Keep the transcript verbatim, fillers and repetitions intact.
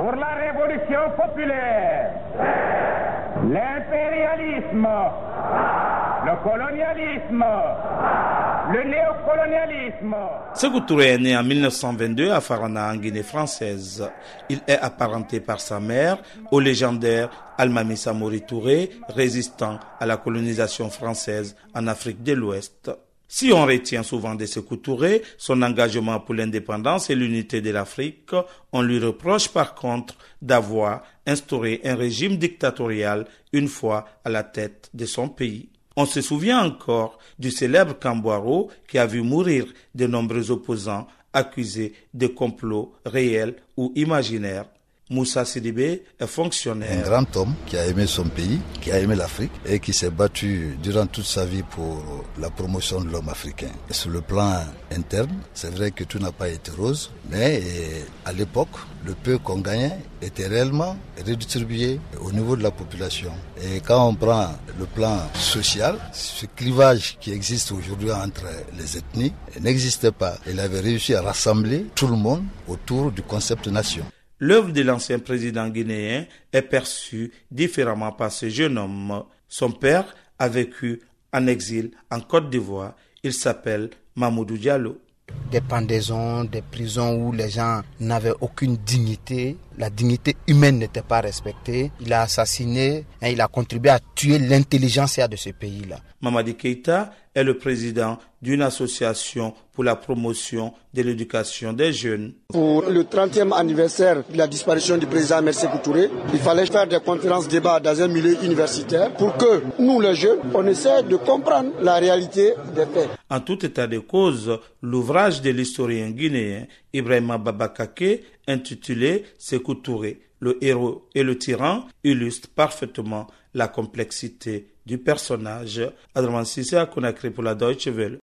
Pour la révolution populaire, l'impérialisme, le colonialisme, le néocolonialisme. Sékou Touré est né en mille neuf cent vingt-deux à Farana, en Guinée française. Il est apparenté par sa mère au légendaire Almami Samori Touré, résistant à la colonisation française en Afrique de l'Ouest. Si on retient souvent de Sékou Touré son engagement pour l'indépendance et l'unité de l'Afrique, on lui reproche par contre d'avoir instauré un régime dictatorial une fois à la tête de son pays. On se souvient encore du célèbre Kambouaro qui a vu mourir de nombreux opposants accusés de complots réels ou imaginaires. Moussa Sidibé est fonctionnaire. Un grand homme qui a aimé son pays, qui a aimé l'Afrique et qui s'est battu durant toute sa vie pour la promotion de l'homme africain. Et sur le plan interne, c'est vrai que tout n'a pas été rose, mais à l'époque, le peu qu'on gagnait était réellement redistribué au niveau de la population. Et quand on prend le plan social, ce clivage qui existe aujourd'hui entre les ethnies n'existait pas. Il avait réussi à rassembler tout le monde autour du concept nation. L'œuvre de l'ancien président guinéen est perçue différemment par ce jeune homme. Son père a vécu en exil en Côte d'Ivoire. Il s'appelle Mamoudou Diallo. Des pendaisons, des prisons où les gens n'avaient aucune dignité, la dignité humaine n'était pas respectée. Il a assassiné et il a contribué à tuer l'intelligentsia de ce pays-là. Mamadi Keïta est le président d'une association pour la promotion de l'éducation des jeunes. Pour le trentième anniversaire de la disparition du président Sékou Touré, il fallait faire des conférences débats dans un milieu universitaire pour que nous, les jeunes, on essaie de comprendre la réalité des faits. En tout état de cause, l'ouvrage de l'historien guinéen Ibrahima Babakake, intitulé Sékou Touré, le héros et le tyran, illustre parfaitement la complexité du personnage. Adraman Sissé à Conakry pour la Deutsche Welle.